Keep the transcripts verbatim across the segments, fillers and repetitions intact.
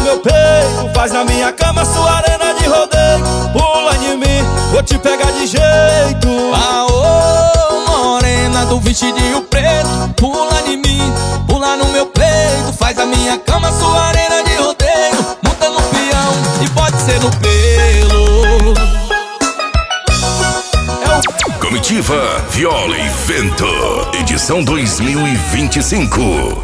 meu peito, faz na minha cama sua arena de rodeio. Pula em mim, vou te pegar de jeito. Aô, morena do vestidinho preto, pula em mim, pula no meu peito, faz a minha cama sua arena de rodeio. Monta no peão e pode ser no pelo. Comitiva Viola e Vento, edição dois mil e vinte e cinco.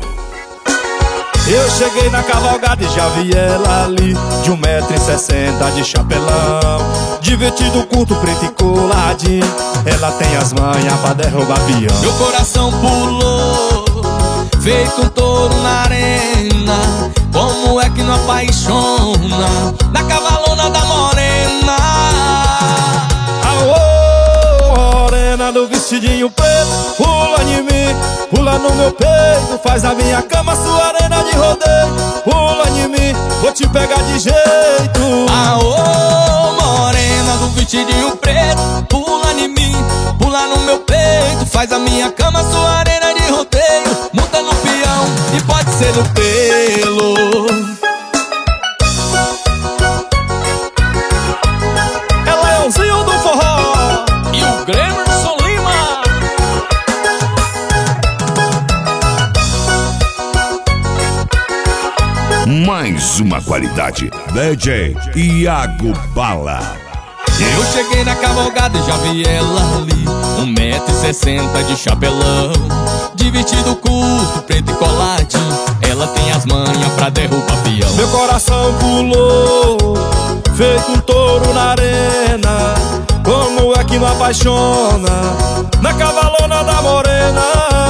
Eu cheguei na cavalgada e já vi ela ali, de um metro e sessenta de chapelão, de vestido curto, preto e coladinho. Ela tem as manhas pra derrubar peão. Meu coração pulou, feito um touro na arena. Como é que não apaixona na cavalona da morena? Aô, morena do vestidinho preto, pula em mim, pula no meu peito, faz na minha cama sua arena de rodeio. Pula em mim, vou te pegar de jeito. Aô, morena do vestidinho preto, pula em mim, pula no meu peito, faz a minha cama sua arena de rodeio. Monta no peão e pode ser no pelo. É Leãozinho do forró e o Gremerson Lima. Mais uma qualidade, D J Iago Bala. Eu cheguei na cavalgada e já vi ela ali, um metro e sessenta de chapelão, de vestido curto, preto e coladinho. Ela tem as manhas pra derrubar peão. Meu coração pulou, feito um touro na arena. Como é que não apaixona na cavalona da morena?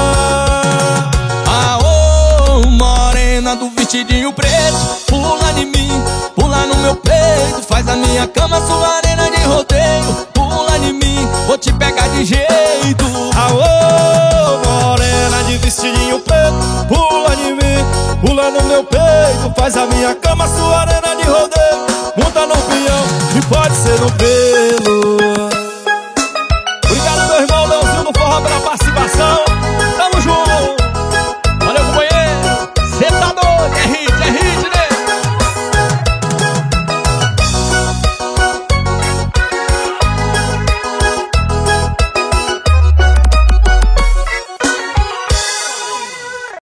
Aô, morena do vestidinho preto, pula em mim, pula no meu peito, faz a minha cama sua arena de rodeio. Pula em mim, vou te pegar de jeito. Aô, morena de vestidinho preto, pula em mim, pula no meu peito, faz a minha cama sua arena de rodeio. Monta no peão e pode ser no pelo.